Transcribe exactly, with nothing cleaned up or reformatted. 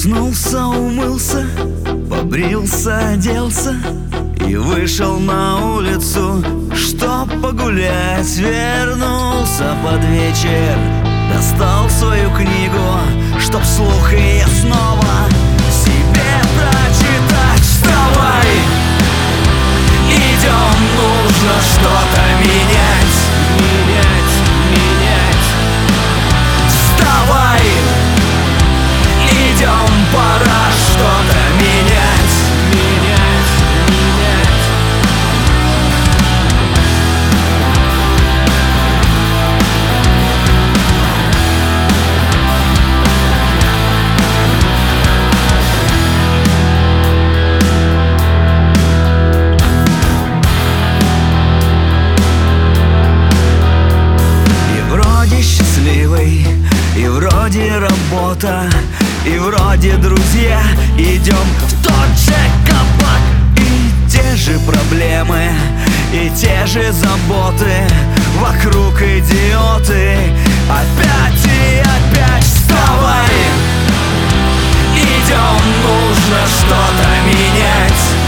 Проснулся, умылся, побрился, оделся и вышел на улицу, чтоб погулять. Вернулся под вечер, достал свою книгу, чтоб вслух ее снова себе прочитать. Вставай, идем, нужно что-то менять, менять, менять. Вставай, идем, пора что-то менять, менять, менять. И вроде счастливый, и вроде работа, и вроде друзья, идем в тот же кабак. И те же проблемы, и те же заботы, вокруг идиоты. Опять и опять. Вставай, идем, нужно что-то менять.